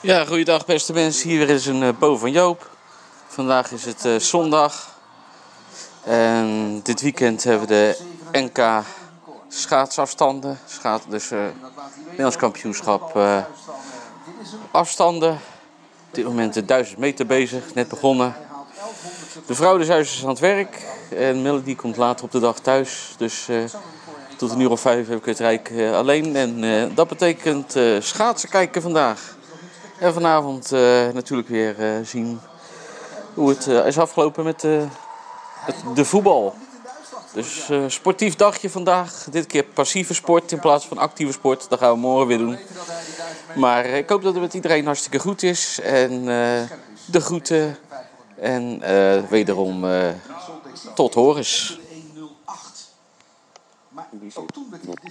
Ja, goeiedag beste mensen. Hier is een Bo van Joop. Vandaag is het zondag. En dit weekend hebben we de NK schaatsafstanden. Dus Nederlands kampioenschap afstanden. Op dit moment de 1000 meter bezig, net begonnen. De vrouw is aan het werk. En Melody komt later op de dag thuis. Dus tot 1:05 heb ik het Rijk alleen. En dat betekent schaatsen kijken vandaag. En vanavond natuurlijk weer zien hoe het is afgelopen met de voetbal. Dus sportief dagje vandaag. Dit keer passieve sport in plaats van actieve sport. Dat gaan we morgen weer doen. Maar ik hoop dat het met iedereen hartstikke goed is. En de groeten. En wederom tot horens.